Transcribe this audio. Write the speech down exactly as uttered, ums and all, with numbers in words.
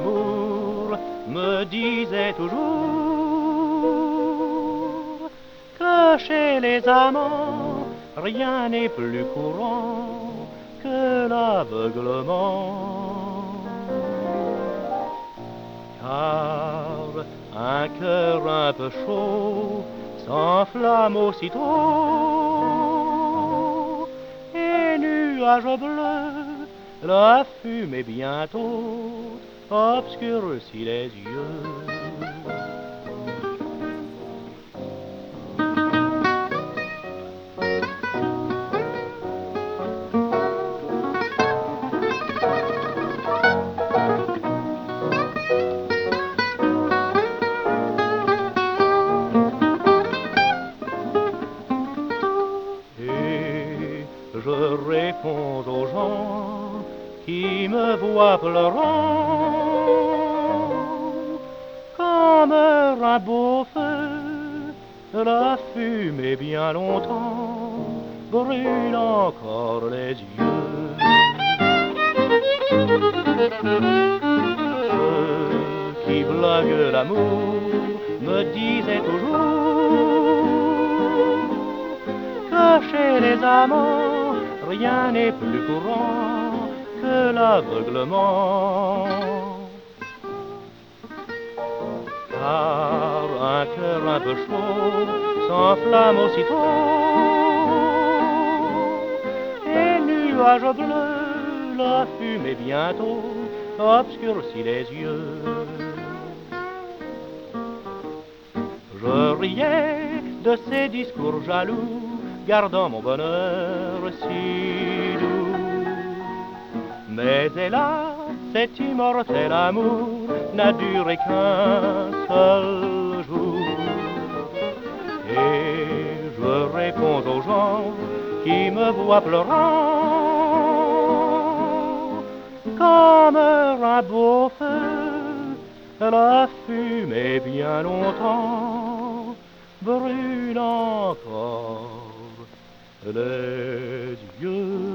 l'amour me disait toujours que chez les amants rien n'est plus courant que l'aveuglement. Car un cœur un peu chaud s'enflamme aussitôt, et nuage bleu, la fumée bientôt obscurcit les yeux. Je réponds aux gens qui me voient pleurant, comme un beau feu, la fumée bien longtemps brûle encore les yeux. Ceux qui blaguent l'amour me disaient toujours que chez les amants rien n'est plus courant que l'aveuglement. Car un cœur un peu chaud s'enflamme aussitôt, et nuage bleu, la fumée bientôt obscurcit les yeux. Je riais de ces discours jaloux, gardant mon bonheur si doux. Mais hélas, cet immortel amour n'a duré qu'un seul jour. Et je réponds aux gens qui me voient pleurant, comme un beau feu, la fumée bien longtemps brûle encore les yeux.